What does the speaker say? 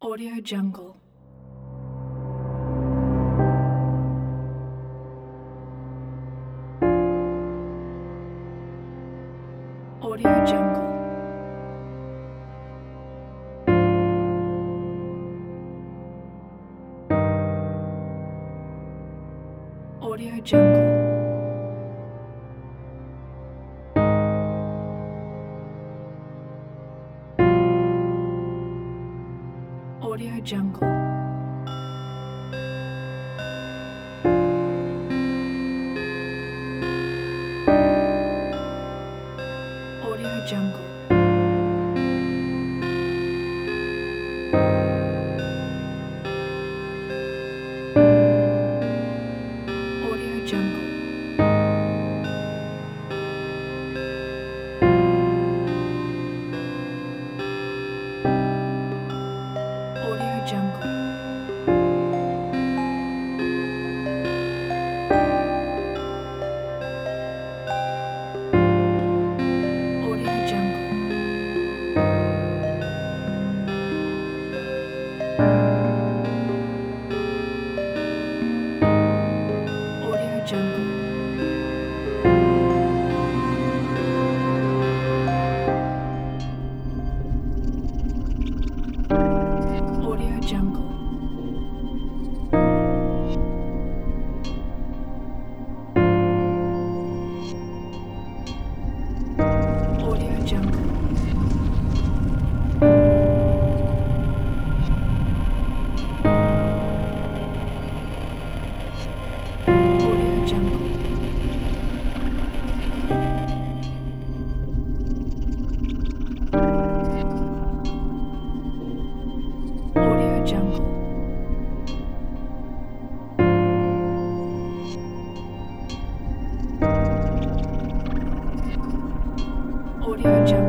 Audio Jungle. Audio Jungle. Audio Jungle. Audio Jungle. Audio Jungle. Audio Jungle. Audio Jungle. Audio Jungle. Audio Jungle. Audio Jungle. Audio Jungle. Audio Jungle. Audio Jungle. Audio Jungle.